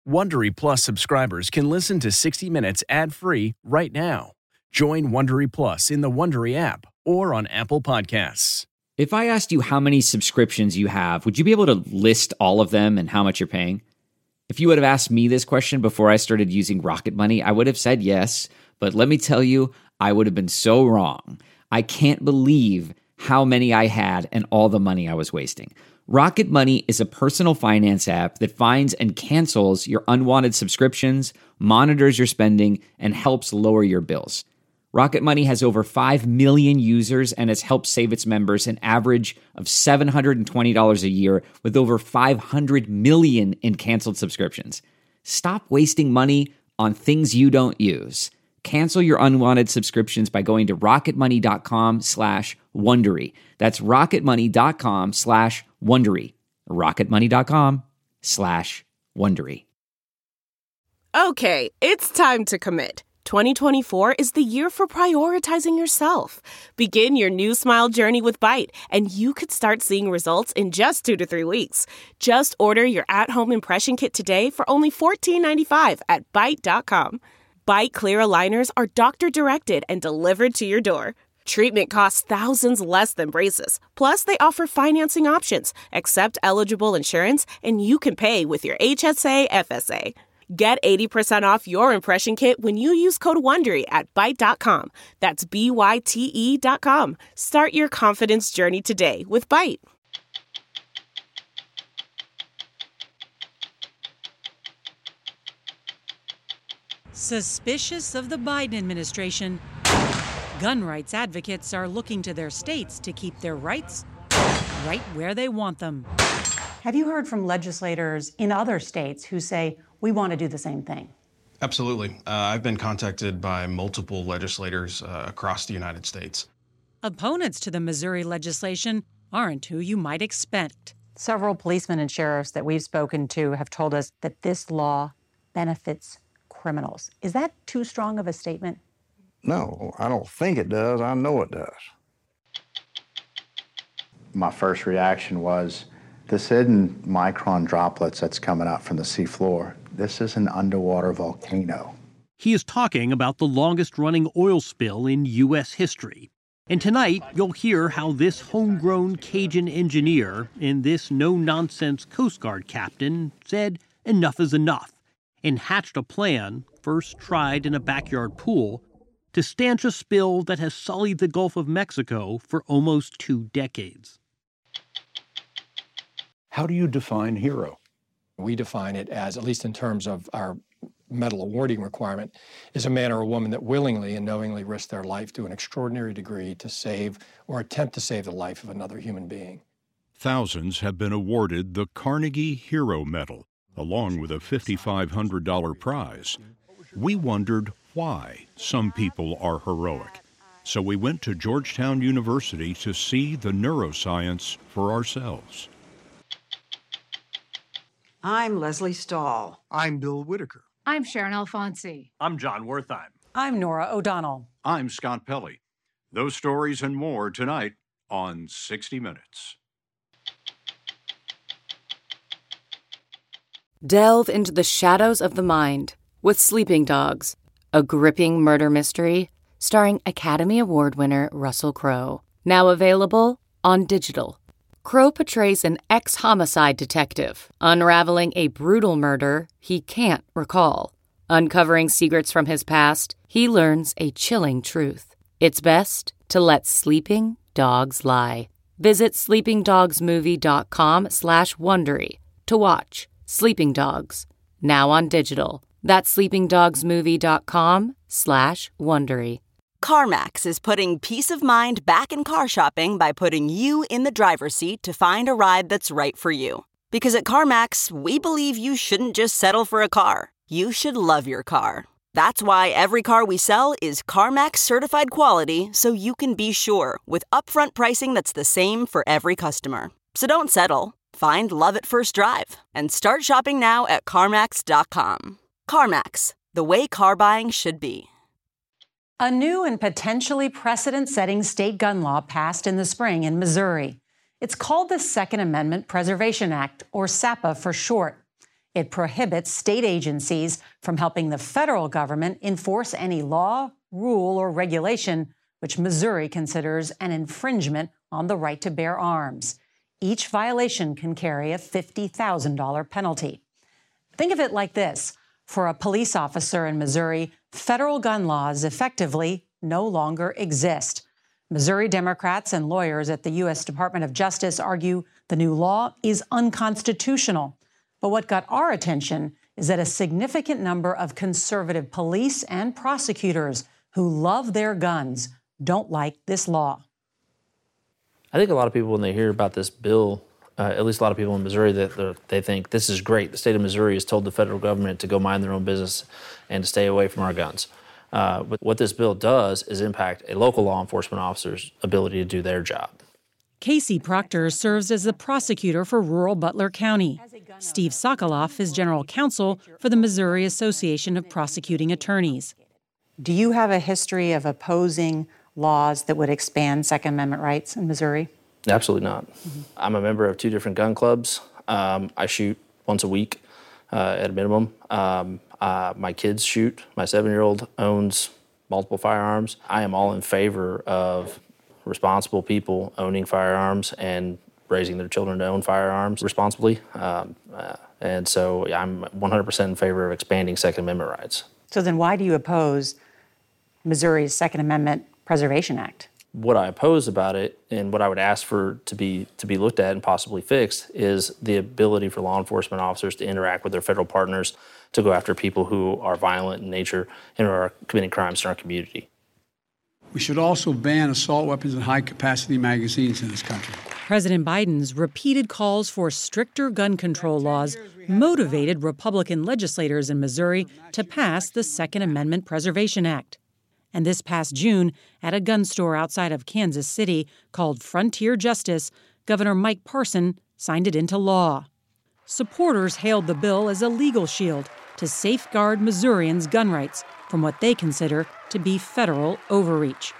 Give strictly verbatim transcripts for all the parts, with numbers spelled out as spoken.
Wondery Plus subscribers can listen to sixty minutes ad-free right now. Join Wondery Plus in the Wondery app or on Apple Podcasts. If I asked you how many subscriptions you have, would you be able to list all of them and how much you're paying? If you would have asked me this question before I started using Rocket Money, I would have said yes, but let me tell you, I would have been so wrong. I can't believe how many I had and all the money I was wasting. Rocket Money is a personal finance app that finds and cancels your unwanted subscriptions, monitors your spending, and helps lower your bills. Rocket Money has over five million users and has helped save its members an average of seven hundred twenty dollars a year with over five hundred million in canceled subscriptions. Stop wasting money on things you don't use. Cancel your unwanted subscriptions by going to rocketmoney.com slash Wondery. That's rocketmoney.com slash Wondery. rocketmoney.com slash Wondery. Okay, it's time to commit. twenty twenty-four is the year for prioritizing yourself. Begin your new smile journey with Byte, and you could start seeing results in just two to three weeks. Just order your at-home impression kit today for only fourteen ninety-five at byte dot com. Byte clear aligners are doctor-directed and delivered to your door. Treatment costs thousands less than braces. Plus, they offer financing options, accept eligible insurance, and you can pay with your H S A F S A. Get eighty percent off your impression kit when you use code WONDERY at byte dot com. That's B Y T E dot com. Start your confidence journey today with Byte. Suspicious of the Biden administration, gun rights advocates are looking to their states to keep their rights right where they want them. Have you heard from legislators in other states who say, we want to do the same thing? Absolutely. Uh, I've been contacted by multiple legislators uh, across the United States. Opponents to the Missouri legislation aren't who you might expect. Several policemen and sheriffs that we've spoken to have told us that this law benefits criminals. Is that too strong of a statement? No, I don't think it does. I know it does. My first reaction was, this isn't micron droplets that's coming out from the seafloor. This is an underwater volcano. He is talking about the longest-running oil spill in U S history. And tonight, you'll hear how this homegrown Cajun engineer and this no-nonsense Coast Guard captain said enough is enough and hatched a plan, first tried in a backyard pool, to stanch a spill that has sullied the Gulf of Mexico for almost two decades. How do you define hero? We define it as, at least in terms of our medal awarding requirement, is a man or a woman that willingly and knowingly risked their life to an extraordinary degree to save or attempt to save the life of another human being. Thousands have been awarded the Carnegie Hero Medal, along with a five thousand five hundred dollars prize. We wondered why some people are heroic. So we went to Georgetown University to see the neuroscience for ourselves. I'm Leslie Stahl. I'm Bill Whitaker. I'm Sharon Alfonsi. I'm John Wertheim. I'm Nora O'Donnell. I'm Scott Pelley. Those stories and more tonight on sixty minutes. Delve into the shadows of the mind with Sleeping Dogs, a gripping murder mystery starring Academy Award winner Russell Crowe. Now available on digital. Crowe portrays an ex-homicide detective, unraveling a brutal murder he can't recall. Uncovering secrets from his past, he learns a chilling truth. It's best to let sleeping dogs lie. Visit sleepingdogsmovie.com slash Wondery to watch Sleeping Dogs, now on digital. That's sleepingdogsmovie.com slash Wondery. CarMax is putting peace of mind back in car shopping by putting you in the driver's seat to find a ride that's right for you. Because at CarMax, we believe you shouldn't just settle for a car. You should love your car. That's why every car we sell is CarMax certified quality, so you can be sure with upfront pricing that's the same for every customer. So don't settle. Find love at first drive and start shopping now at CarMax dot com. CarMax, the way car buying should be. A new and potentially precedent-setting state gun law passed in the spring in Missouri. It's called the Second Amendment Preservation Act, or SAPA for short. It prohibits state agencies from helping the federal government enforce any law, rule, or regulation which Missouri considers an infringement on the right to bear arms. Each violation can carry a fifty thousand dollars penalty. Think of it like this. For a police officer in Missouri, federal gun laws effectively no longer exist. Missouri Democrats and lawyers at the U S Department of Justice argue the new law is unconstitutional. But what got our attention is that a significant number of conservative police and prosecutors who love their guns don't like this law. I think a lot of people, when they hear about this bill, uh, at least a lot of people in Missouri, that they think this is great. The state of Missouri has told the federal government to go mind their own business and to stay away from our guns. Uh, but what this bill does is impact a local law enforcement officer's ability to do their job. Casey Proctor serves as the prosecutor for rural Butler County. Steve Sokoloff is general counsel for the Missouri Association of Prosecuting Attorneys. Do you have a history of opposing laws that would expand Second Amendment rights in Missouri? Absolutely not. Mm-hmm. I'm a member of two different gun clubs. Um, I shoot once a week uh, at a minimum. Um, uh, my kids shoot. My seven-year-old owns multiple firearms. I am all in favor of responsible people owning firearms and raising their children to own firearms responsibly. Um, uh, and so yeah, I'm one hundred percent in favor of expanding Second Amendment rights. So then why do you oppose Missouri's Second Amendment Preservation Act? What I oppose about it, and what I would ask for to be to be looked at and possibly fixed, is the ability for law enforcement officers to interact with their federal partners to go after people who are violent in nature and are committing crimes in our community. We should also ban assault weapons and high-capacity magazines in this country. President Biden's repeated calls for stricter gun control laws motivated Republican legislators in Missouri to pass the Second Amendment Preservation Act. And this past June, at a gun store outside of Kansas City called Frontier Justice, Governor Mike Parson signed it into law. Supporters hailed the bill as a legal shield to safeguard Missourians' gun rights from what they consider to be federal overreach.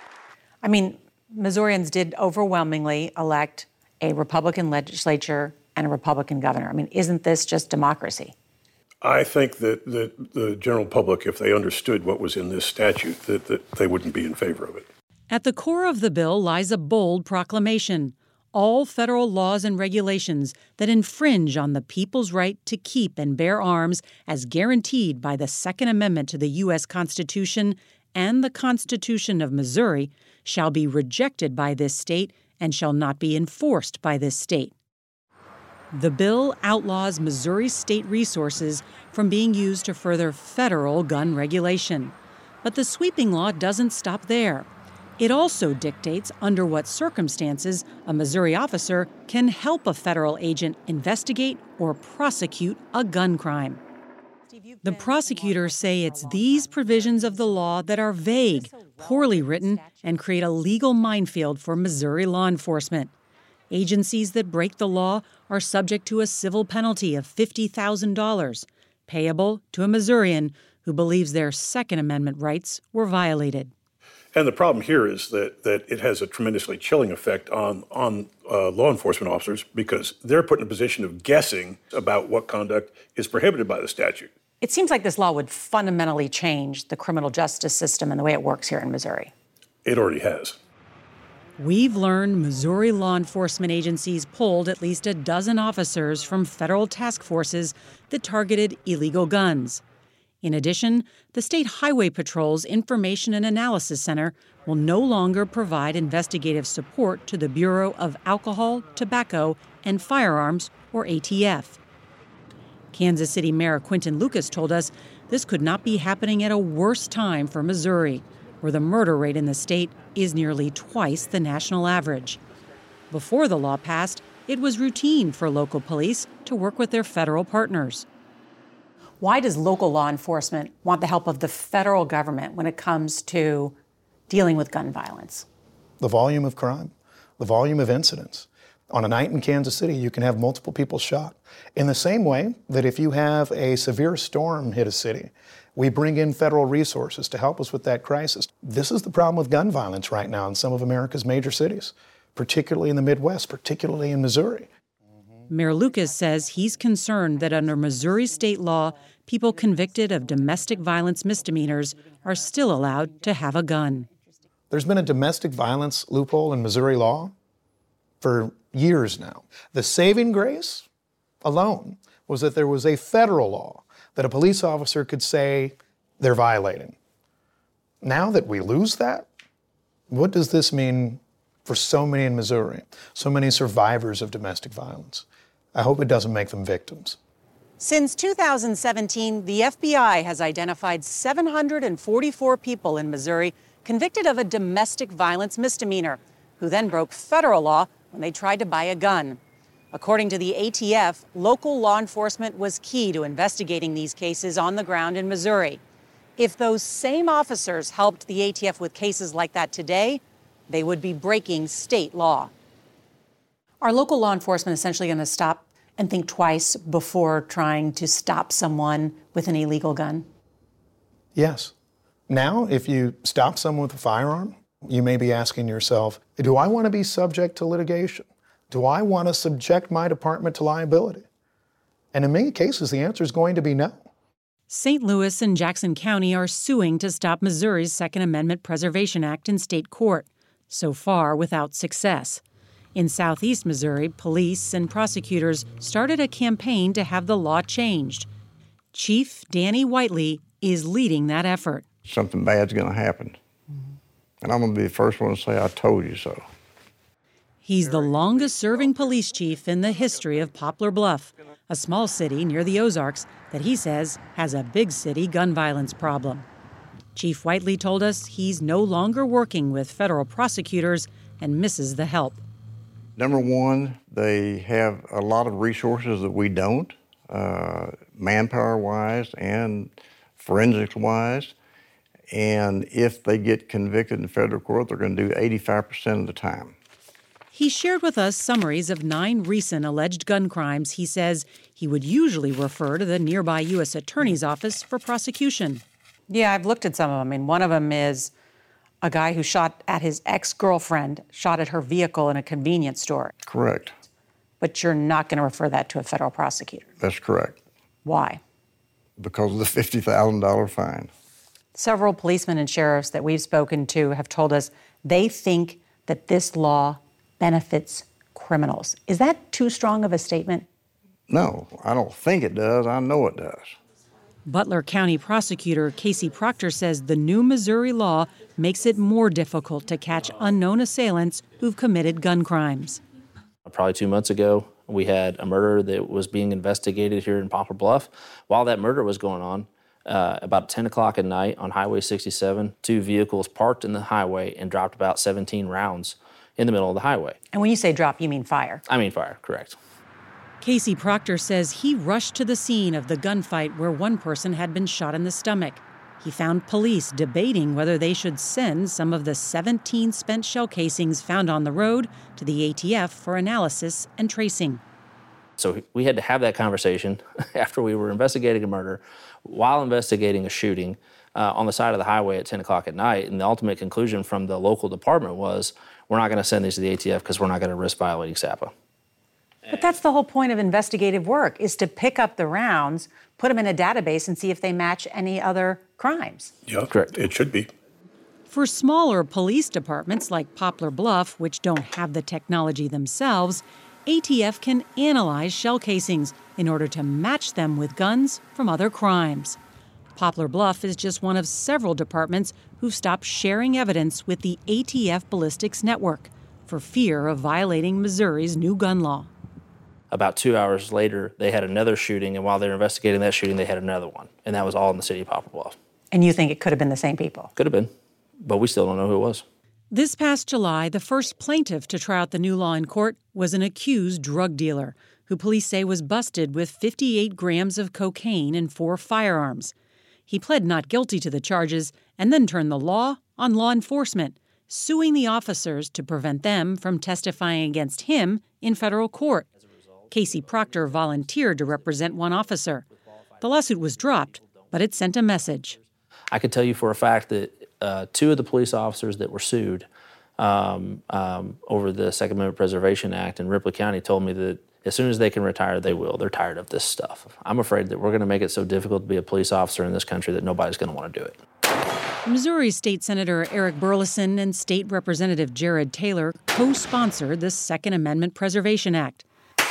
I mean, Missourians did overwhelmingly elect a Republican legislature and a Republican governor. I mean, isn't this just democracy? I think that, that the general public, if they understood what was in this statute, that, that they wouldn't be in favor of it. At the core of the bill lies a bold proclamation. All federal laws and regulations that infringe on the people's right to keep and bear arms as guaranteed by the Second Amendment to the U S Constitution and the Constitution of Missouri shall be rejected by this state and shall not be enforced by this state. The bill outlaws Missouri's state resources from being used to further federal gun regulation. But the sweeping law doesn't stop there. It also dictates under what circumstances a Missouri officer can help a federal agent investigate or prosecute a gun crime. The prosecutors say it's these provisions of the law that are vague, poorly written, and create a legal minefield for Missouri law enforcement. Agencies that break the law are subject to a civil penalty of fifty thousand dollars, payable to a Missourian who believes their Second Amendment rights were violated. And the problem here is that that it has a tremendously chilling effect on, on uh, law enforcement officers because they're put in a position of guessing about what conduct is prohibited by the statute. It seems like this law would fundamentally change the criminal justice system and the way it works here in Missouri. It already has. We've learned Missouri law enforcement agencies pulled at least a dozen officers from federal task forces that targeted illegal guns. In addition, the State Highway Patrol's Information and Analysis Center will no longer provide investigative support to the Bureau of Alcohol, Tobacco, and Firearms, or A T F. Kansas City Mayor Quinton Lucas told us this could not be happening at a worse time for Missouri, where the murder rate in the state is nearly twice the national average. Before the law passed, it was routine for local police to work with their federal partners. Why does local law enforcement want the help of the federal government when it comes to dealing with gun violence? The volume of crime, the volume of incidents. On a night in Kansas City, you can have multiple people shot. In the same way that if you have a severe storm hit a city, we bring in federal resources to help us with that crisis. This is the problem with gun violence right now in some of America's major cities, particularly in the Midwest, particularly in Missouri. Mayor Lucas says he's concerned that under Missouri state law, people convicted of domestic violence misdemeanors are still allowed to have a gun. There's been a domestic violence loophole in Missouri law for years now. The saving grace alone was that there was a federal law that a police officer could say they're violating. Now that we lose that, what does this mean for so many in Missouri, so many survivors of domestic violence? I hope it doesn't make them victims. Since two thousand seventeen, the F B I has identified seven hundred forty-four people in Missouri convicted of a domestic violence misdemeanor, who then broke federal law when they tried to buy a gun. According to the A T F, local law enforcement was key to investigating these cases on the ground in Missouri. If those same officers helped the A T F with cases like that today, they would be breaking state law. Are local law enforcement essentially going to stop and think twice before trying to stop someone with an illegal gun? Yes. Now, if you stop someone with a firearm, you may be asking yourself, do I want to be subject to litigation? Do I want to subject my department to liability? And in many cases, the answer is going to be no. Saint Louis and Jackson County are suing to stop Missouri's Second Amendment Preservation Act in state court, so far without success. In southeast Missouri, police and prosecutors started a campaign to have the law changed. Chief Danny Whiteley is leading that effort. Something bad's going to happen. And I'm going to be the first one to say, I told you so. He's the longest-serving police chief in the history of Poplar Bluff, a small city near the Ozarks that he says has a big city gun violence problem. Chief Whiteley told us he's no longer working with federal prosecutors and misses the help. Number one, they have a lot of resources that we don't, uh, manpower-wise and forensics-wise. And if they get convicted in federal court, they're going to do eighty-five percent of the time. He shared with us summaries of nine recent alleged gun crimes he says he would usually refer to the nearby U S Attorney's Office for prosecution. Yeah, I've looked at some of them. I mean, one of them is a guy who shot at his ex-girlfriend, shot at her vehicle in a convenience store. Correct. But you're not going to refer that to a federal prosecutor. That's correct. Why? Because of the fifty thousand dollars fine. Several policemen and sheriffs that we've spoken to have told us they think that this law benefits criminals. Is that too strong of a statement? No, I don't think it does. I know it does. Butler County prosecutor Casey Proctor says the new Missouri law makes it more difficult to catch unknown assailants who've committed gun crimes. Probably two months ago, we had a murder that was being investigated here in Poplar Bluff. While that murder was going on, uh, about ten o'clock at night on Highway sixty-seven, two vehicles parked in the highway and dropped about seventeen rounds in the middle of the highway. And when you say drop, you mean fire? I mean fire, correct. Casey Proctor says he rushed to the scene of the gunfight where one person had been shot in the stomach. He found police debating whether they should send some of the seventeen spent shell casings found on the road to the A T F for analysis and tracing. So we had to have that conversation after we were investigating a murder, while investigating a shooting uh, on the side of the highway at ten o'clock at night. And the ultimate conclusion from the local department was, we're not going to send these to the A T F because we're not going to risk violating S A P A. But that's the whole point of investigative work, is to pick up the rounds, put them in a database, and see if they match any other crimes. Yeah, correct. It should be. For smaller police departments like Poplar Bluff, which don't have the technology themselves, A T F can analyze shell casings in order to match them with guns from other crimes. Poplar Bluff is just one of several departments who've stopped sharing evidence with the A T F Ballistics Network for fear of violating Missouri's new gun law. About two hours later, they had another shooting, and while they were investigating that shooting, they had another one, and that was all in the city of Poplar Bluff. And you think it could have been the same people? Could have been, but we still don't know who it was. This past July, the first plaintiff to try out the new law in court was an accused drug dealer who police say was busted with fifty-eight grams of cocaine and four firearms. He pled not guilty to the charges and then turned the law on law enforcement, suing the officers to prevent them from testifying against him in federal court. Casey Proctor volunteered to represent one officer. The lawsuit was dropped, but it sent a message. I can tell you for a fact that uh, two of the police officers that were sued um, um, over the Second Amendment Preservation Act in Ripley County told me that As soon as they can retire, they will. They're tired of this stuff. I'm afraid that we're going to make it so difficult to be a police officer in this country that nobody's going to want to do it. Missouri State Senator Eric Burleson and State Representative Jared Taylor co-sponsored the Second Amendment Preservation Act.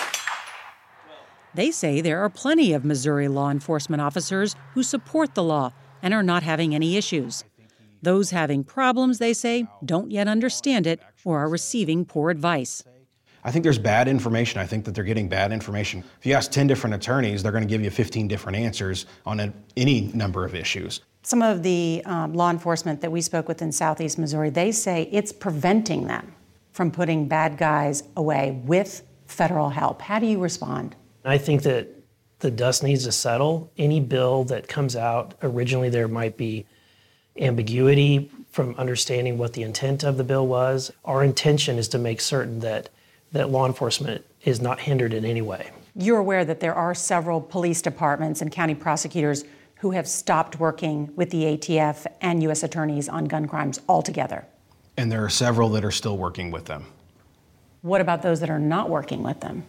They say there are plenty of Missouri law enforcement officers who support the law and are not having any issues. Those having problems, they say, don't yet understand it or are receiving poor advice. I think there's bad information. I think that they're getting bad information. If you ask ten different attorneys, they're going to give you fifteen different answers on a, any number of issues. Some of the um, law enforcement that we spoke with in Southeast Missouri, they say it's preventing them from putting bad guys away with federal help. How do you respond? I think that the dust needs to settle. Any bill that comes out, originally there might be ambiguity from understanding what the intent of the bill was. Our intention is to make certain that, that law enforcement is not hindered in any way. You're aware that there are several police departments and county prosecutors who have stopped working with the A T F and U S attorneys on gun crimes altogether. And there are several that are still working with them. What about those that are not working with them?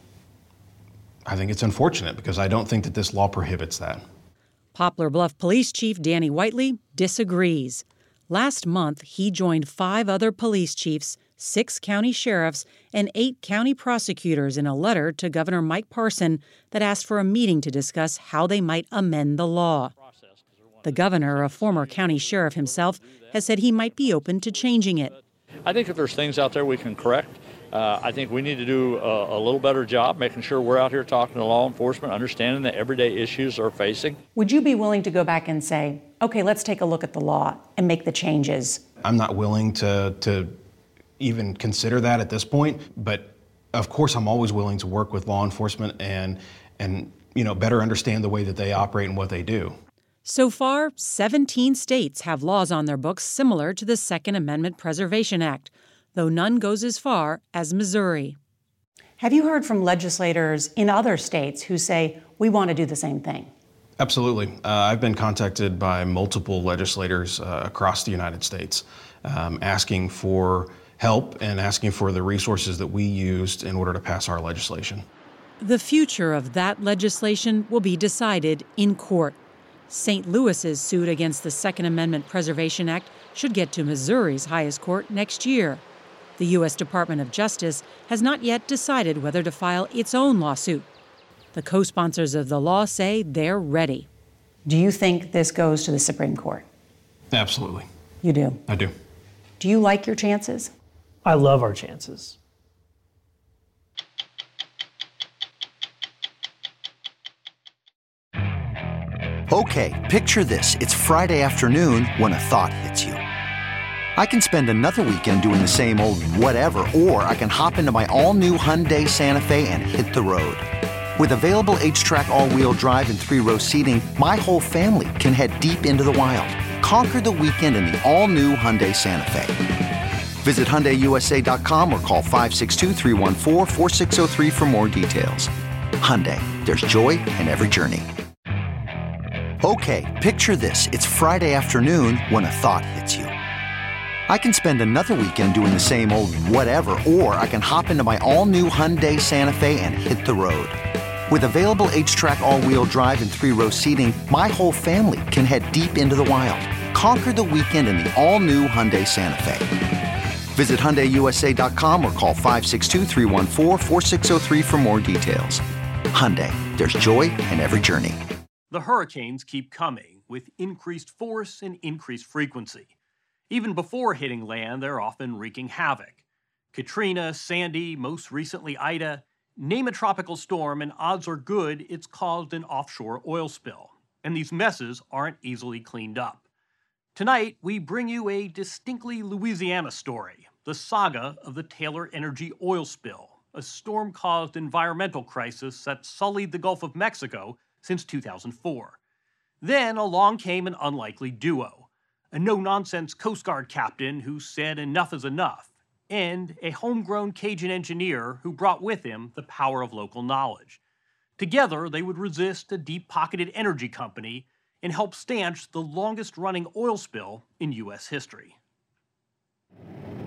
I think it's unfortunate because I don't think that this law prohibits that. Poplar Bluff Police Chief Danny Whiteley disagrees. Last month, he joined five other police chiefs, six county sheriffs, and eight county prosecutors in a letter to Governor Mike Parson that asked for a meeting to discuss how they might amend the law. The governor, a former county sheriff himself, has said he might be open to changing it. I think if there's things out there we can correct, uh, I think we need to do a, a little better job making sure we're out here talking to law enforcement, understanding the everyday issues they're facing. Would you be willing to go back and say, okay, let's take a look at the law and make the changes? I'm not willing to, to even consider that at this point, but of course I'm always willing to work with law enforcement and, and you know, better understand the way that they operate and what they do. So far, seventeen states have laws on their books similar to the Second Amendment Preservation Act, though none goes as far as Missouri. Have you heard from legislators in other states who say, we want to do the same thing? Absolutely. Uh, I've been contacted by multiple legislators uh, across the United States um, asking for help and asking for the resources that we used in order to pass our legislation. The future of that legislation will be decided in court. Saint Louis's suit against the Second Amendment Preservation Act should get to Missouri's highest court next year. The U S Department of Justice has not yet decided whether to file its own lawsuit. The co-sponsors of the law say they're ready. Do you think this goes to the Supreme Court? Absolutely. You do? I do. Do you like your chances? I love our chances. Okay, picture this. It's Friday afternoon when a thought hits you. I can spend another weekend doing the same old whatever, or I can hop into my all-new Hyundai Santa Fe and hit the road. With available H-Track all-wheel drive and three-row seating, my whole family can head deep into the wild. Conquer the weekend in the all-new Hyundai Santa Fe. Visit Hyundai U S A dot com or call five six two, three one four, four six zero three for more details. Hyundai, there's joy in every journey. Okay, picture this. It's Friday afternoon when a thought hits you. I can spend another weekend doing the same old whatever, or I can hop into my all-new Hyundai Santa Fe and hit the road. With available H-Track all-wheel drive and three-row seating, my whole family can head deep into the wild. Conquer the weekend in the all-new Hyundai Santa Fe. Visit Hyundai U S A dot com or call five six two, three one four, four six zero three for more details. Hyundai, there's joy in every journey. The hurricanes keep coming with increased force and increased frequency. Even before hitting land, they're often wreaking havoc. Katrina, Sandy, most recently Ida. Name a tropical storm and odds are good it's caused an offshore oil spill. And these messes aren't easily cleaned up. Tonight, we bring you a distinctly Louisiana story, the saga of the Taylor Energy oil spill, a storm-caused environmental crisis that sullied the Gulf of Mexico since two thousand four. Then along came an unlikely duo, a no-nonsense Coast Guard captain who said enough is enough, and a homegrown Cajun engineer who brought with him the power of local knowledge. Together, they would resist a deep-pocketed energy company and help stanch the longest-running oil spill in U S history.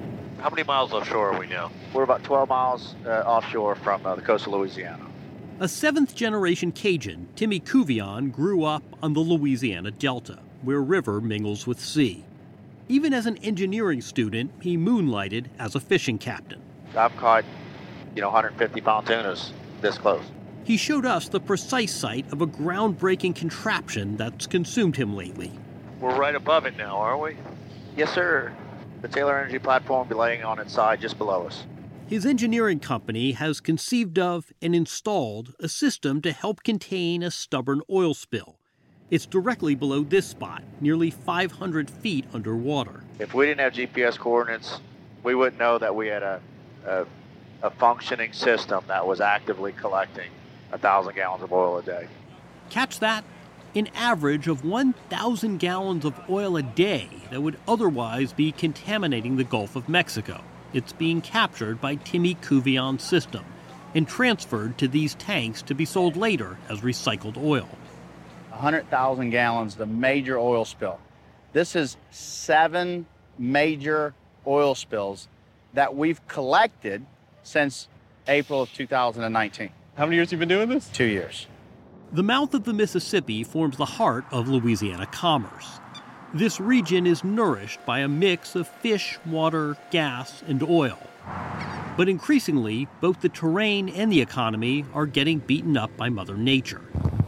How many miles offshore are we now? We're about twelve miles uh, offshore from uh, the coast of Louisiana. A seventh-generation Cajun, Timmy Cuvion, grew up on the Louisiana Delta, where river mingles with sea. Even as an engineering student, he moonlighted as a fishing captain. I've caught, you know, one hundred fifty pound tunas this close. He showed us the precise site of a groundbreaking contraption that's consumed him lately. We're right above it now, aren't we? Yes, sir. The Taylor Energy platform will be laying on its side just below us. His engineering company has conceived of and installed a system to help contain a stubborn oil spill. It's directly below this spot, nearly five hundred feet underwater. If we didn't have G P S coordinates, we wouldn't know that we had a, a, a functioning system that was actively collecting one thousand gallons of oil a day. Catch that? An average of one thousand gallons of oil a day that would otherwise be contaminating the Gulf of Mexico. It's being captured by Timmy Cuvion's system and transferred to these tanks to be sold later as recycled oil. one hundred thousand gallons, the major oil spill. This is seven major oil spills that we've collected since April of two thousand nineteen. How many years have you been doing this? Two years. The mouth of the Mississippi forms the heart of Louisiana commerce. This region is nourished by a mix of fish, water, gas, and oil. But increasingly, both the terrain and the economy are getting beaten up by Mother Nature.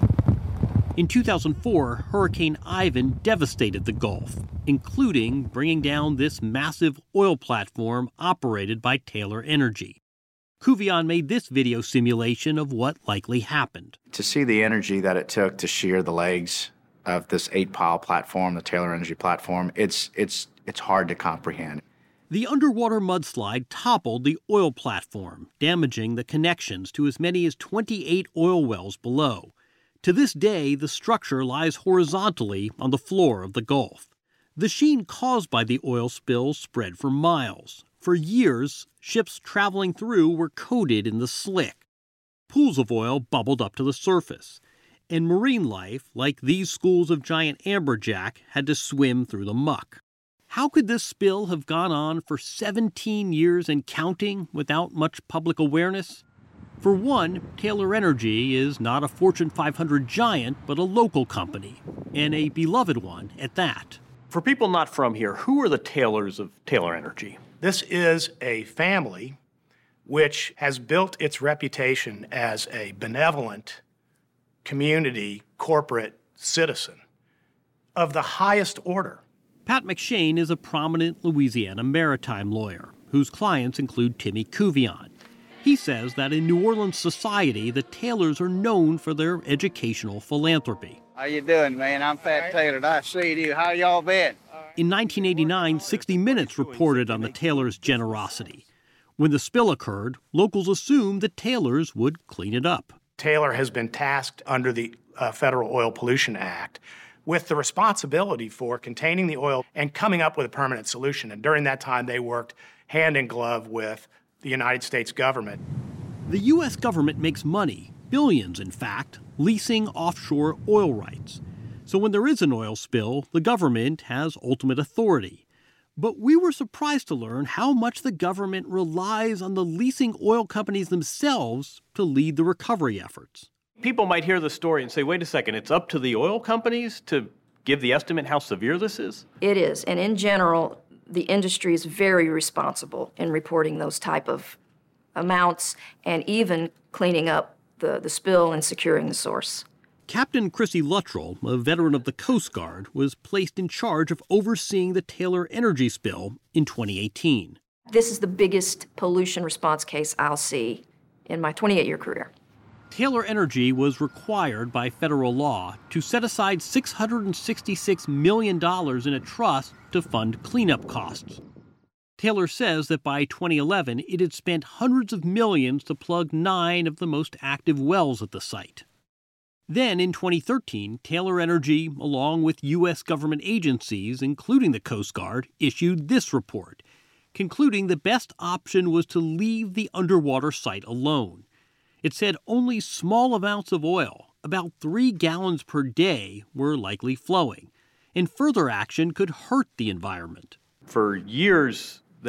In two thousand four, Hurricane Ivan devastated the Gulf, including bringing down this massive oil platform operated by Taylor Energy. Cuvion made this video simulation of what likely happened. To see the energy that it took to shear the legs of this eight-pile platform, the Taylor Energy platform, it's, it's, it's hard to comprehend. The underwater mudslide toppled the oil platform, damaging the connections to as many as twenty-eight oil wells below. To this day, the structure lies horizontally on the floor of the Gulf. The sheen caused by the oil spill spread for miles. For years, ships traveling through were coated in the slick. Pools of oil bubbled up to the surface, and marine life, like these schools of giant amberjack, had to swim through the muck. How could this spill have gone on for seventeen years and counting without much public awareness? For one, Taylor Energy is not a Fortune five hundred giant, but a local company, and a beloved one at that. For people not from here, who are the Taylors of Taylor Energy? This is a family which has built its reputation as a benevolent community corporate citizen of the highest order. Pat McShane is a prominent Louisiana maritime lawyer whose clients include Timmy Cuvion. He says that in New Orleans society, the Taylors are known for their educational philanthropy. How you doing, man? I'm Pat Taylor. Nice to see you. How y'all been? In nineteen eighty-nine, sixty minutes reported on the Taylors' generosity. When the spill occurred, locals assumed the Taylors would clean it up. Taylor has been tasked under the uh, Federal Oil Pollution Act with the responsibility for containing the oil and coming up with a permanent solution. And during that time, they worked hand in glove with the United States government. The U S government makes money, billions in fact, leasing offshore oil rights. So when there is an oil spill, the government has ultimate authority. But we were surprised to learn how much the government relies on the leasing oil companies themselves to lead the recovery efforts. People might hear the story and say, wait a second, it's up to the oil companies to give the estimate how severe this is? It is, and in general, the industry is very responsible in reporting those type of amounts and even cleaning up the, the spill and securing the source. Captain Chrissy Luttrell, a veteran of the Coast Guard, was placed in charge of overseeing the Taylor Energy spill in twenty eighteen. This is the biggest pollution response case I'll see in my twenty-eight-year career. Taylor Energy was required by federal law to set aside six hundred sixty-six million dollars in a trust to fund cleanup costs. Taylor says that by twenty eleven, it had spent hundreds of millions to plug nine of the most active wells at the site. Then, in twenty thirteen, Taylor Energy, along with U S government agencies, including the Coast Guard, issued this report, concluding the best option was to leave the underwater site alone. It said only small amounts of oil, about three gallons per day, were likely flowing, and further action could hurt the environment. For years, they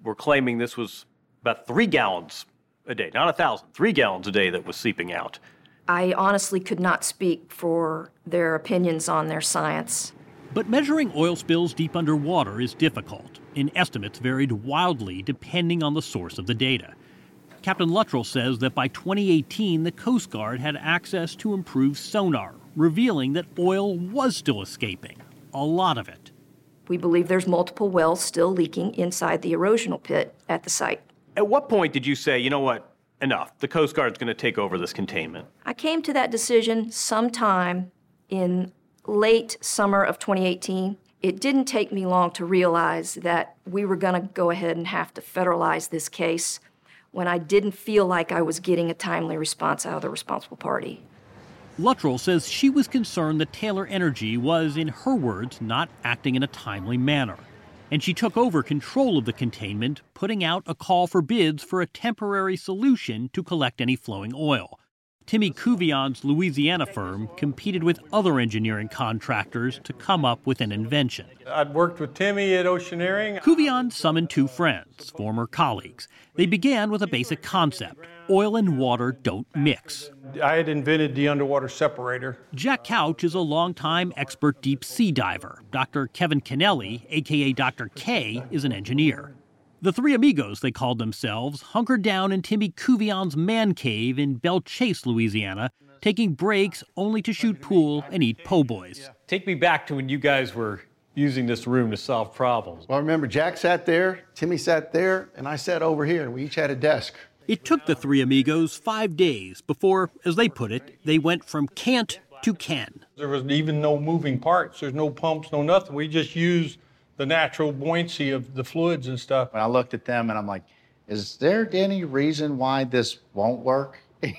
were claiming this was about three gallons a day, not a thousand, three gallons a day that was seeping out. I honestly could not speak for their opinions on their science. But measuring oil spills deep underwater is difficult, and estimates varied wildly depending on the source of the data. Captain Luttrell says that by twenty eighteen, the Coast Guard had access to improved sonar, revealing that oil was still escaping, a lot of it. We believe there's multiple wells still leaking inside the erosional pit at the site. At what point did you say, you know what, enough, the Coast Guard's going to take over this containment? I came to that decision sometime in late summer of twenty eighteen. It didn't take me long to realize that we were going to go ahead and have to federalize this case when I didn't feel like I was getting a timely response out of the responsible party. Luttrell says she was concerned that Taylor Energy was, in her words, not acting in a timely manner. And she took over control of the containment, putting out a call for bids for a temporary solution to collect any flowing oil. Timmy Couvillon's Louisiana firm competed with other engineering contractors to come up with an invention. I'd worked with Timmy at Oceaneering. Couvillon summoned two friends, former colleagues. They began with a basic concept: oil and water don't mix. I had invented the underwater separator. Jack Couch is a longtime expert deep sea diver. Doctor Kevin Kennelly, a k a. Doctor K, is an engineer. The three amigos, they called themselves, hunkered down in Timmy Couvillon's man cave in Belle Chase, Louisiana, taking breaks only to shoot pool and eat po' boys. Take me back to when you guys were using this room to solve problems. Well, I remember Jack sat there, Timmy sat there, and I sat over here, and we each had a desk. It took the three amigos five days before, as they put it, they went from can't to can. There was even no moving parts. There's no pumps, no nothing. We just used the natural buoyancy of the fluids and stuff. When I looked at them and I'm like, is there any reason why this won't work?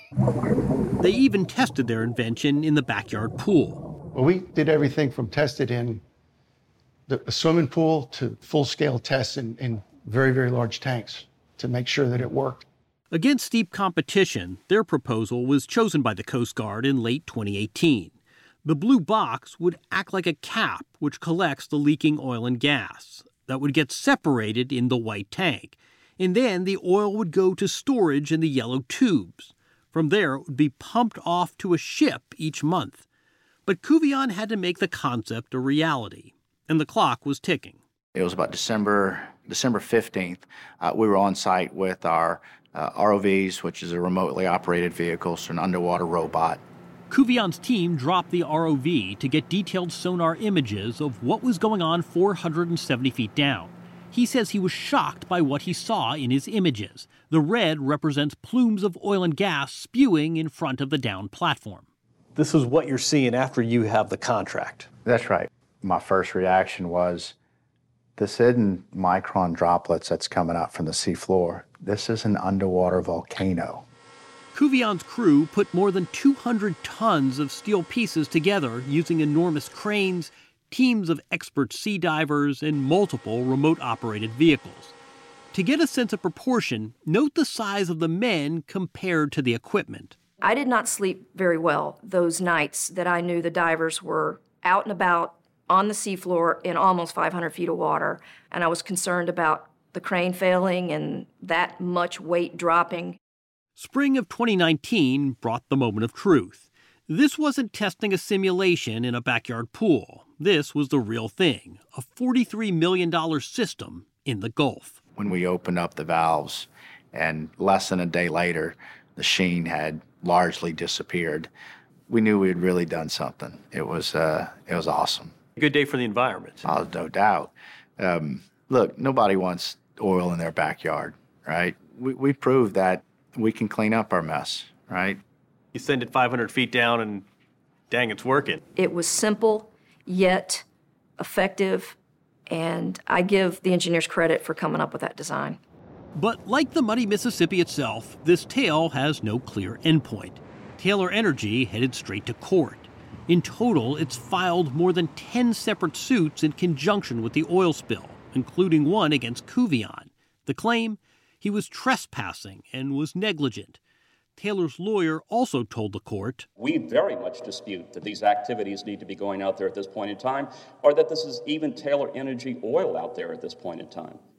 They even tested their invention in the backyard pool. Well, we did everything from tested in the a swimming pool to full-scale tests in, in very, very large tanks to make sure that it worked. Against steep competition, their proposal was chosen by the Coast Guard in late twenty eighteen. The blue box would act like a cap which collects the leaking oil and gas that would get separated in the white tank, and then the oil would go to storage in the yellow tubes. From there, it would be pumped off to a ship each month. But Couvillon had to make the concept a reality, and the clock was ticking. It was about December December fifteenth. Uh, we were on site with our uh, R O Vs, which is a remotely operated vehicle, so an underwater robot. Couvillon's team dropped the R O V to get detailed sonar images of what was going on four hundred seventy feet down. He says he was shocked by what he saw in his images. The red represents plumes of oil and gas spewing in front of the downed platform. This is what you're seeing after you have the contract. That's right. My first reaction was, this isn't micron droplets that's coming up from the seafloor. This is an underwater volcano. Couvillon's crew put more than two hundred tons of steel pieces together using enormous cranes, teams of expert sea divers, and multiple remote-operated vehicles. To get a sense of proportion, note the size of the men compared to the equipment. I did not sleep very well those nights that I knew the divers were out and about on the seafloor in almost five hundred feet of water, and I was concerned about the crane failing and that much weight dropping. Spring of twenty nineteen brought the moment of truth. This wasn't testing a simulation in a backyard pool. This was the real thing, a forty-three million dollars system in the Gulf. When we opened up the valves, and less than a day later, the sheen had largely disappeared, we knew we had really done something. It was, uh, it was awesome. Good day for the environment. Oh, no doubt. Um, look, nobody wants oil in their backyard, right? We, we proved that we can clean up our mess, right? You send it five hundred feet down and dang, it's working. It was simple, yet effective, and I give the engineers credit for coming up with that design. But like the muddy Mississippi itself, this tale has no clear endpoint. Taylor Energy headed straight to court. In total, it's filed more than ten separate suits in conjunction with the oil spill, including one against Couvillon. The claim? He was trespassing and was negligent. Taylor's lawyer also told the court, "We very much dispute that these activities need to be going out there at this point in time, or that this is even Taylor Energy oil out there at this point in time."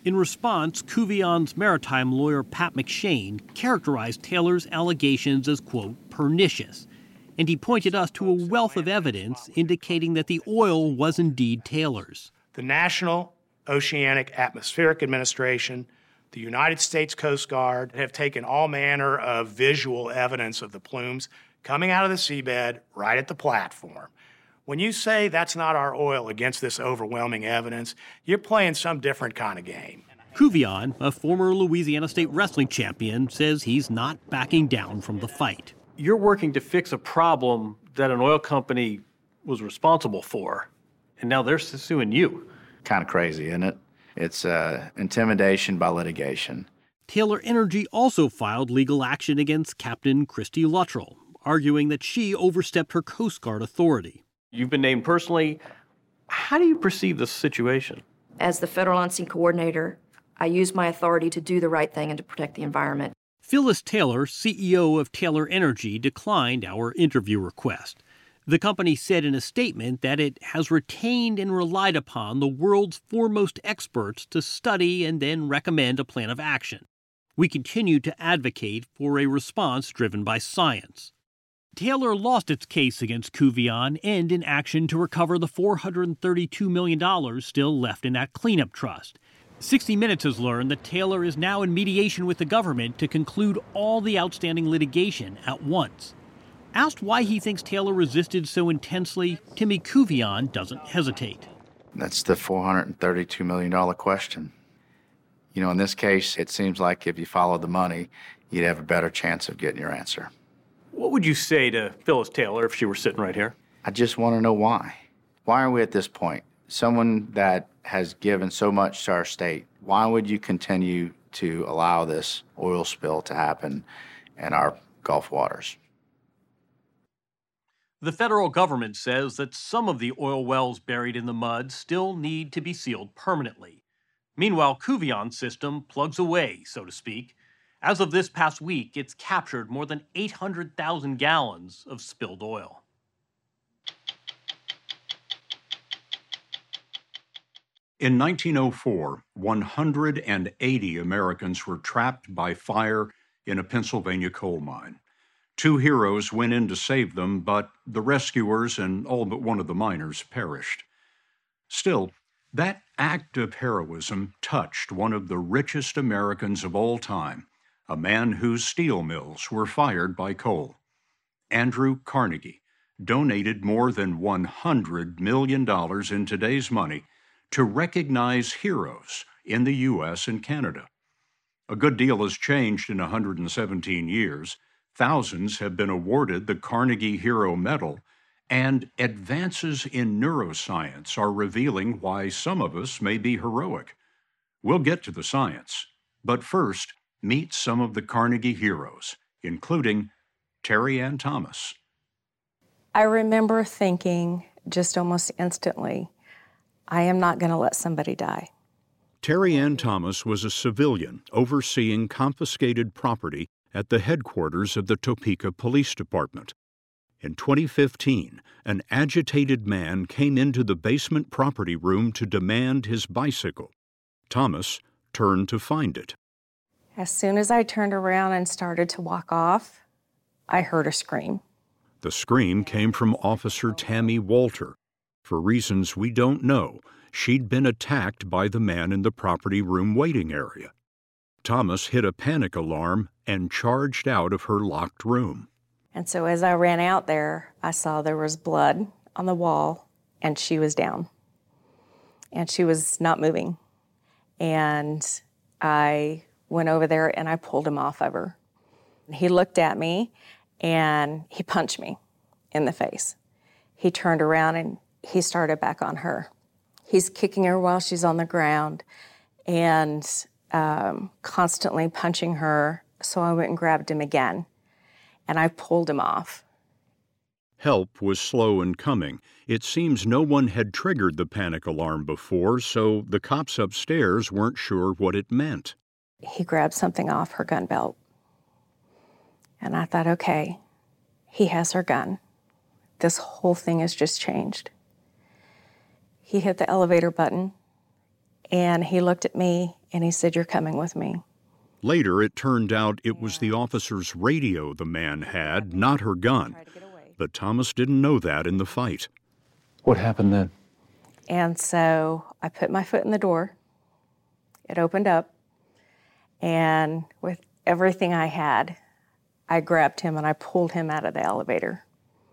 In response, Cuvion's maritime lawyer Pat McShane characterized Taylor's allegations as, quote, pernicious, and he pointed us to a wealth of evidence indicating that the oil was indeed Taylor's. The National Oceanic Atmospheric Administration, the United States Coast Guard have taken all manner of visual evidence of the plumes coming out of the seabed right at the platform. When you say that's not our oil against this overwhelming evidence, you're playing some different kind of game. Cuvion, a former Louisiana State wrestling champion, says he's not backing down from the fight. You're working to fix a problem that an oil company was responsible for, and now they're suing you. Kind of crazy, isn't it? It's uh, intimidation by litigation. Taylor Energy also filed legal action against Captain Christy Luttrell, arguing that she overstepped her Coast Guard authority. You've been named personally. How do you perceive this situation? As the federal on-scene coordinator, I use my authority to do the right thing and to protect the environment. Phyllis Taylor, C E O of Taylor Energy, declined our interview request. The company said in a statement that it has retained and relied upon the world's foremost experts to study and then recommend a plan of action. We continue to advocate for a response driven by science. Taylor lost its case against Cuvion and in action to recover the four hundred thirty-two million dollars still left in that cleanup trust. sixty minutes has learned that Taylor is now in mediation with the government to conclude all the outstanding litigation at once. Asked why he thinks Taylor resisted so intensely, Timmy Cuvion doesn't hesitate. That's the four hundred thirty-two million dollars question. You know, in this case, it seems like if you followed the money, you'd have a better chance of getting your answer. What would you say to Phyllis Taylor if she were sitting right here? I just want to know why. Why are we at this point? Someone that has given so much to our state, why would you continue to allow this oil spill to happen in our Gulf waters? The federal government says that some of the oil wells buried in the mud still need to be sealed permanently. Meanwhile, Cuvion's system plugs away, so to speak. As of this past week, it's captured more than eight hundred thousand gallons of spilled oil. In nineteen oh four, one hundred eighty Americans were trapped by fire in a Pennsylvania coal mine. Two heroes went in to save them, but the rescuers and all but one of the miners perished. Still, that act of heroism touched one of the richest Americans of all time, a man whose steel mills were fired by coal. Andrew Carnegie donated more than one hundred million dollars in today's money to recognize heroes in the U S and Canada. A good deal has changed in one hundred seventeen years. Thousands have been awarded the Carnegie Hero Medal, and advances in neuroscience are revealing why some of us may be heroic. We'll get to the science, but first, meet some of the Carnegie heroes, including Terry Ann Thomas. I remember thinking just almost instantly, I am not going to let somebody die. Terry Ann Thomas was a civilian overseeing confiscated property at the headquarters of the Topeka Police Department. In twenty fifteen, an agitated man came into the basement property room to demand his bicycle. Thomas turned to find it. As soon as I turned around and started to walk off, I heard a scream. The scream came from Officer Tammy Walter. For reasons we don't know, she'd been attacked by the man in the property room waiting area. Thomas hit a panic alarm and charged out of her locked room. And so as I ran out there, I saw there was blood on the wall, and she was down. And she was not moving. And I went over there and I pulled him off of her. He looked at me and he punched me in the face. He turned around and he started back on her. He's kicking her while she's on the ground and um, constantly punching her. So I went and grabbed him again and I pulled him off. Help was slow in coming. It seems no one had triggered the panic alarm before, so the cops upstairs weren't sure what it meant. He grabbed something off her gun belt. And I thought, okay, he has her gun. This whole thing has just changed. He hit the elevator button and he looked at me And he said, "You're coming with me." Later, it turned out it was the officer's radio the man had, not her gun. But Thomas didn't know that in the fight. What happened then? And so I put my foot in the door. It opened up. And with everything I had, I grabbed him and I pulled him out of the elevator.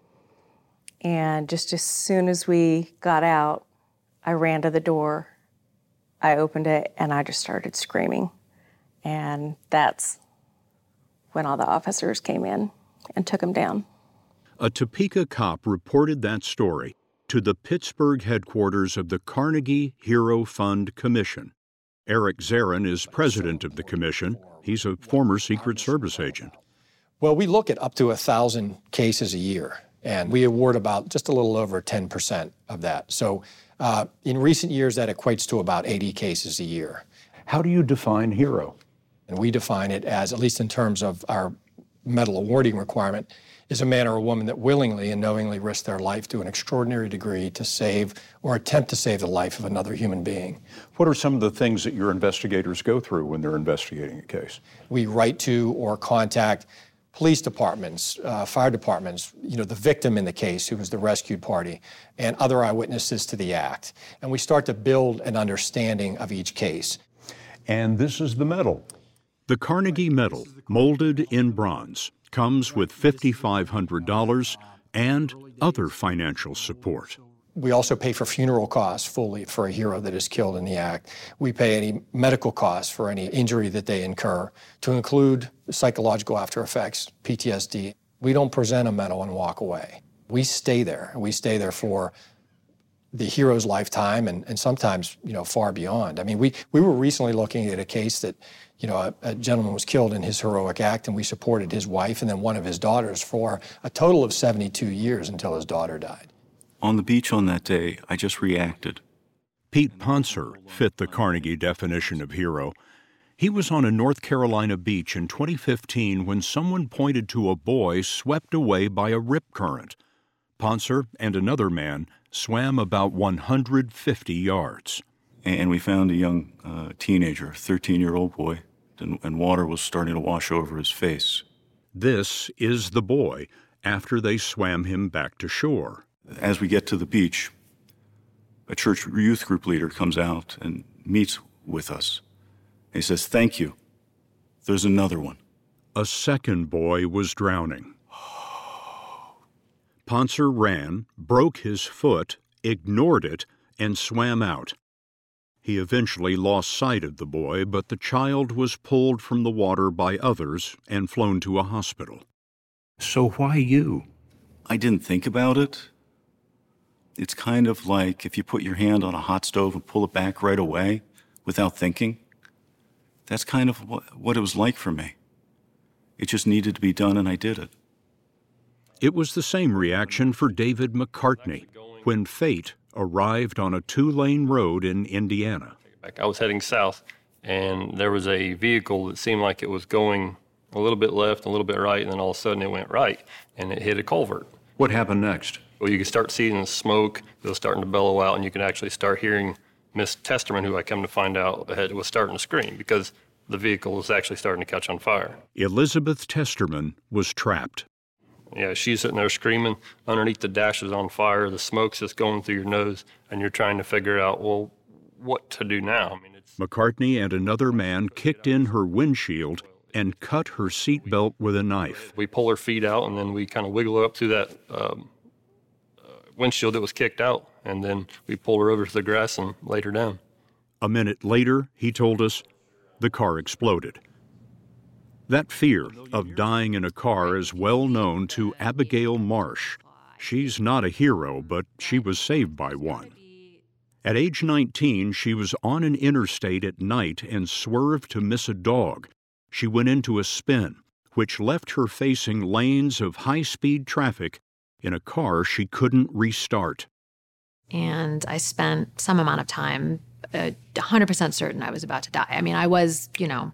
And just as soon as we got out, I ran to the door. I opened it and I just started screaming. And that's when all the officers came in and took him down. A Topeka cop reported that story to the Pittsburgh headquarters of the Carnegie Hero Fund Commission. Eric Zarin is president of the commission. He's a former Secret Service agent. Well, we look at up to one thousand cases a year, and we award about just a little over ten percent of that. So uh, in recent years, that equates to about eighty cases a year. How do you define hero? And we define it as, at least in terms of our medal awarding requirement, is a man or a woman that willingly and knowingly risked their life to an extraordinary degree to save or attempt to save the life of another human being. What are some of the things that your investigators go through when they're investigating a case? We write to or contact police departments, uh, fire departments, you know, the victim in the case, who was the rescued party, and other eyewitnesses to the act. And we start to build an understanding of each case. And this is the medal. The Carnegie Medal, molded in bronze, comes with five thousand five hundred dollars and other financial support. We also pay for funeral costs fully for a hero that is killed in the act. We pay any medical costs for any injury that they incur, to include psychological after effects, P T S D. We don't present a medal and walk away. We stay there, and we stay there for the hero's lifetime and, and sometimes, you know, far beyond. I mean, we, we were recently looking at a case that, you know, a, a gentleman was killed in his heroic act, and we supported his wife and then one of his daughters for a total of seventy-two years until his daughter died. On the beach on that day, I just reacted. Pete Ponser fit the Carnegie definition of hero. He was on a North Carolina beach in twenty fifteen when someone pointed to a boy swept away by a rip current. Ponser and another man swam about one hundred fifty yards. And we found a young uh, teenager, a thirteen-year-old boy, and, and water was starting to wash over his face. This is the boy after they swam him back to shore. As we get to the beach, a church youth group leader comes out and meets with us. He says, "Thank you. There's another one." A second boy was drowning. Ponser ran, broke his foot, ignored it, and swam out. He eventually lost sight of the boy, but the child was pulled from the water by others and flown to a hospital. So why you? I didn't think about it. It's kind of like if you put your hand on a hot stove and pull it back right away without thinking. That's kind of what, what it was like for me. It just needed to be done, and I did it. It was the same reaction for David McCartney when fate arrived on a two-lane road in Indiana. I was heading south, and there was a vehicle that seemed like it was going a little bit left, a little bit right, and then all of a sudden it went right, and it hit a culvert. What happened next? Well, you could start seeing the smoke. It was starting to bellow out, and you could actually start hearing Miss Testerman, who I come to find out ahead, was starting to scream because the vehicle was actually starting to catch on fire. Elizabeth Testerman was trapped. Yeah, she's sitting there screaming. Underneath, the dash is on fire. The smoke's just going through your nose, and you're trying to figure out, well, what to do now. I mean, it's... McCartney and another man kicked in her windshield and cut her seatbelt with a knife. We pull her feet out, and then we kind of wiggle her up through that um, uh, windshield that was kicked out, and then we pull her over to the grass and laid her down. A minute later, he told us, the car exploded. That fear of dying in a car is well known to Abigail Marsh. She's not a hero, but she was saved by one. At age nineteen, she was on an interstate at night and swerved to miss a dog. She went into a spin, which left her facing lanes of high-speed traffic in a car she couldn't restart. And I spent some amount of time uh, one hundred percent certain I was about to die. I mean, I was, you know,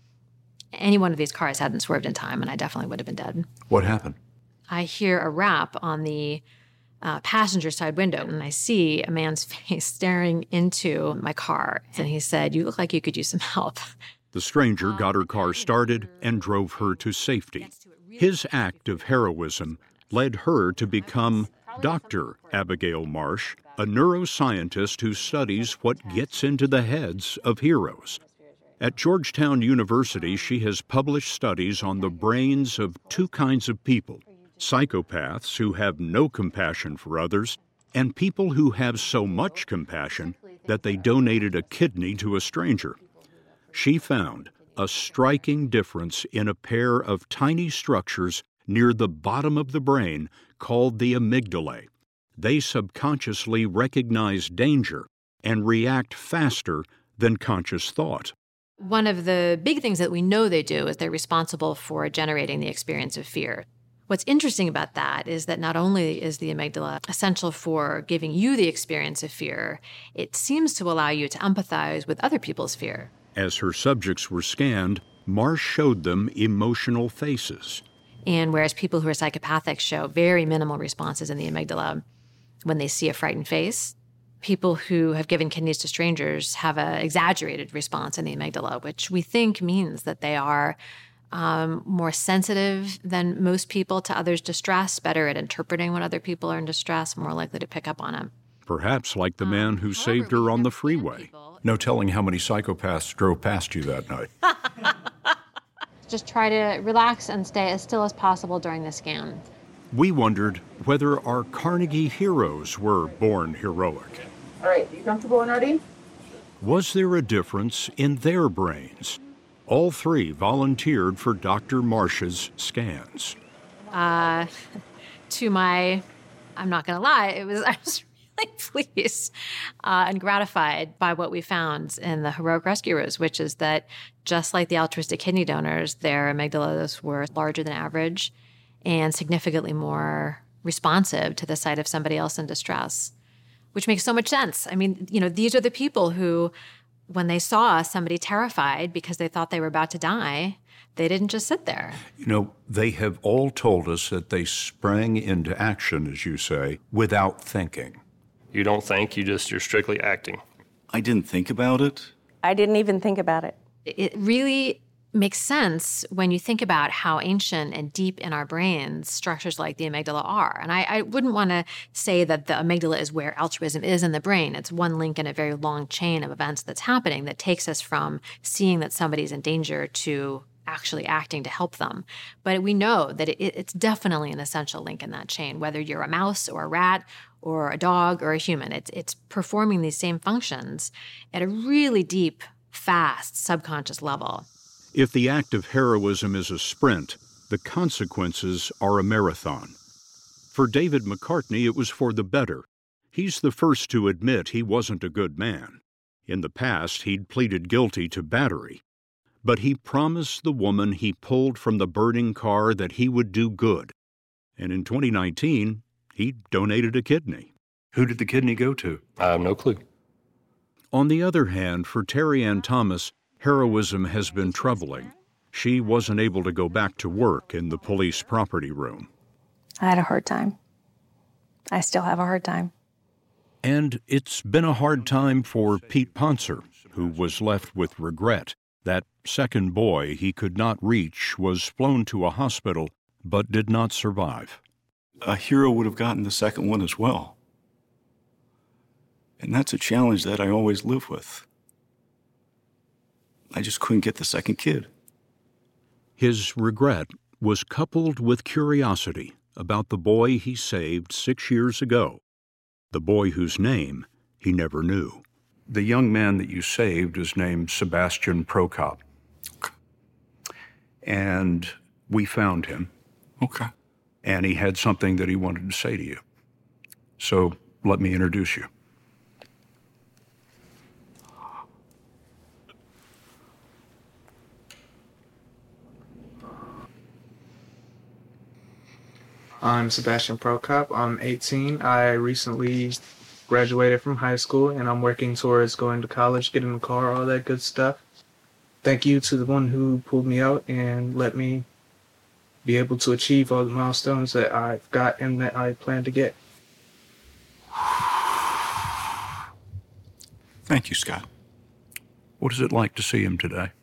any one of these cars hadn't swerved in time, and I definitely would have been dead. What happened? I hear a rap on the uh, passenger side window, and I see a man's face staring into my car. And he said, "You look like you could use some help." The stranger got her car started and drove her to safety. His act of heroism led her to become Doctor Abigail Marsh, a neuroscientist who studies what gets into the heads of heroes. At Georgetown University, she has published studies on the brains of two kinds of people: psychopaths who have no compassion for others, and people who have so much compassion that they donated a kidney to a stranger. She found a striking difference in a pair of tiny structures near the bottom of the brain called the amygdalae. They subconsciously recognize danger and react faster than conscious thought. One of the big things that we know they do is they're responsible for generating the experience of fear. What's interesting about that is that not only is the amygdala essential for giving you the experience of fear, it seems to allow you to empathize with other people's fear. As her subjects were scanned, Marsh showed them emotional faces. And whereas people who are psychopathic show very minimal responses in the amygdala when they see a frightened face, people who have given kidneys to strangers have an exaggerated response in the amygdala, which we think means that they are um, more sensitive than most people to others' distress, better at interpreting when other people are in distress, more likely to pick up on it. Perhaps like the man who saved her on the freeway. No telling how many psychopaths drove past you that night. Just try to relax and stay as still as possible during the scan. We wondered whether our Carnegie heroes were born heroic. All right, you comfortable and ready? Was there a difference in their brains? All three volunteered for Doctor Marsh's scans. Uh, to my, I'm not going to lie, it was, I was really pleased uh, and gratified by what we found in the heroic rescuers, which is that just like the altruistic kidney donors, their amygdalas were larger than average and significantly more responsive to the sight of somebody else in distress, which makes so much sense. I mean, you know, these are the people who, when they saw somebody terrified because they thought they were about to die, they didn't just sit there. You know, they have all told us that they sprang into action, as you say, without thinking. You don't think, you just, you're strictly acting. I didn't think about it. I didn't even think about it. It really makes sense when you think about how ancient and deep in our brains structures like the amygdala are. And I, I wouldn't want to say that the amygdala is where altruism is in the brain. It's one link in a very long chain of events that's happening that takes us from seeing that somebody's in danger to actually acting to help them. But we know that it, it's definitely an essential link in that chain, whether you're a mouse or a rat or a dog or a human. It's, it's performing these same functions at a really deep, fast, subconscious level. If the act of heroism is a sprint, the consequences are a marathon. For David McCartney, it was for the better. He's the first to admit he wasn't a good man. In the past, he'd pleaded guilty to battery. But he promised the woman he pulled from the burning car that he would do good. And in twenty nineteen, he donated a kidney. Who did the kidney go to? I have no clue. On the other hand, for Terry Ann Thomas, heroism has been troubling. She wasn't able to go back to work in the police property room. I had a hard time. I still have a hard time. And it's been a hard time for Pete Ponser, who was left with regret. That second boy he could not reach was flown to a hospital, but did not survive. A hero would have gotten the second one as well. And that's a challenge that I always live with. I just couldn't get the second kid. His regret was coupled with curiosity about the boy he saved six years ago, the boy whose name he never knew. The young man that you saved is named Sebastian Prokop. Okay. And we found him. Okay. And he had something that he wanted to say to you. So let me introduce you. I'm Sebastian Prokop. I'm eighteen. I recently graduated from high school, and I'm working towards going to college, getting a car, all that good stuff. Thank you to the one who pulled me out and let me be able to achieve all the milestones that I've got and that I plan to get. Thank you, Scott. What is it like to see him today?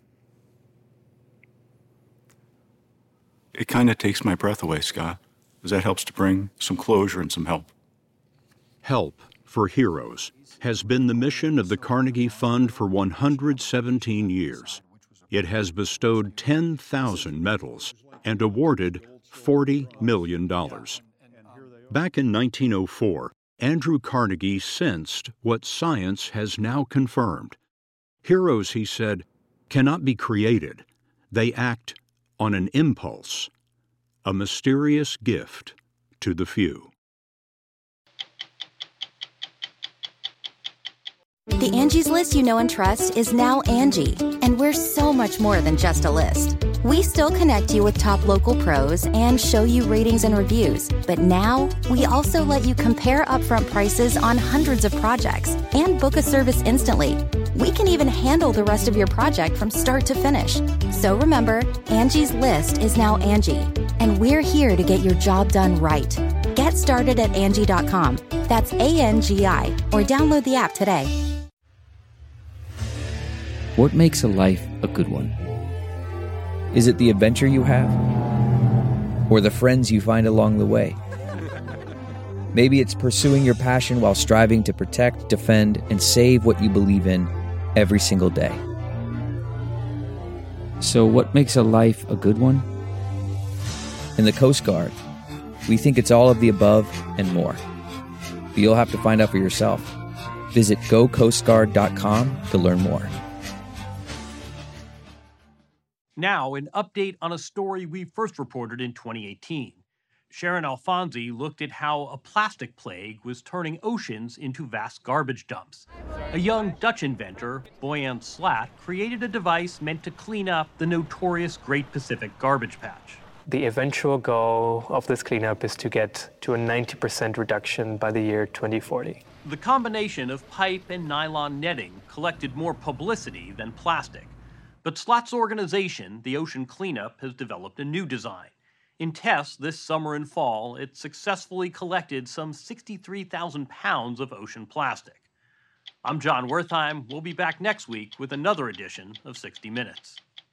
It kind of takes my breath away, Scott, because that helps to bring some closure and some help. Help for Heroes has been the mission of the Carnegie Fund for one hundred seventeen years. It has bestowed ten thousand medals and awarded forty million dollars. Back in nineteen oh four, Andrew Carnegie sensed what science has now confirmed. Heroes, he said, cannot be created. They act on an impulse, a mysterious gift to the few. The Angie's List you know and trust is now Angie, and we're so much more than just a list. We still connect you with top local pros and show you ratings and reviews, but now we also let you compare upfront prices on hundreds of projects and book a service instantly. We can even handle the rest of your project from start to finish. So remember, Angie's List is now Angie, and we're here to get your job done right. Get started at Angie dot com. That's A N G I, or download the app today. What makes a life a good one? Is it the adventure you have? Or the friends you find along the way? Maybe it's pursuing your passion while striving to protect, defend, and save what you believe in every single day. So what makes a life a good one? In the Coast Guard, we think it's all of the above and more. But you'll have to find out for yourself. Visit go coast guard dot com to learn more. Now, an update on a story we first reported in twenty eighteen. Sharon Alfonsi looked at how a plastic plague was turning oceans into vast garbage dumps. A young Dutch inventor, Boyan Slat, created a device meant to clean up the notorious Great Pacific Garbage Patch. The eventual goal of this cleanup is to get to a ninety percent reduction by the year twenty forty. The combination of pipe and nylon netting collected more publicity than plastic. But Slat's organization, the Ocean Cleanup, has developed a new design. In tests this summer and fall, it successfully collected some sixty-three thousand pounds of ocean plastic. I'm John Wertheim. We'll be back next week with another edition of sixty minutes.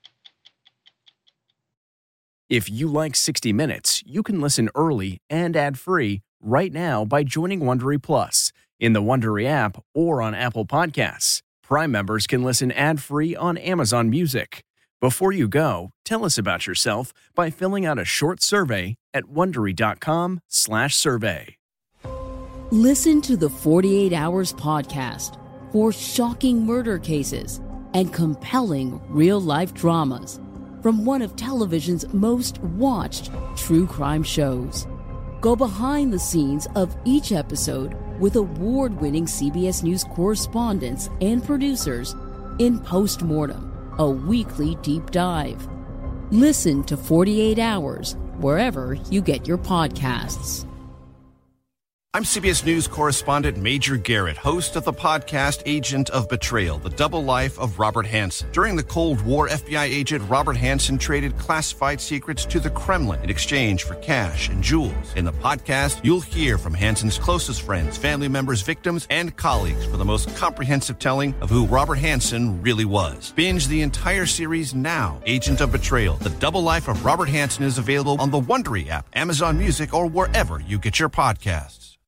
If you like sixty minutes, you can listen early and ad-free right now by joining Wondery Plus in the Wondery app or on Apple Podcasts. Prime members can listen ad-free on Amazon Music. Before you go, tell us about yourself by filling out a short survey at wondery dot com slash survey. Listen to the forty-eight hours podcast for shocking murder cases and compelling real-life dramas from one of television's most watched true crime shows. Go behind the scenes of each episode with award-winning C B S News correspondents and producers in Postmortem, a weekly deep dive. Listen to forty-eight hours wherever you get your podcasts. I'm C B S News correspondent Major Garrett, host of the podcast Agent of Betrayal, The Double Life of Robert Hanssen. During the Cold War, F B I agent Robert Hanssen traded classified secrets to the Kremlin in exchange for cash and jewels. In the podcast, you'll hear from Hanssen's closest friends, family members, victims, and colleagues for the most comprehensive telling of who Robert Hanssen really was. Binge the entire series now. Agent of Betrayal, The Double Life of Robert Hanssen is available on the Wondery app, Amazon Music, or wherever you get your podcasts.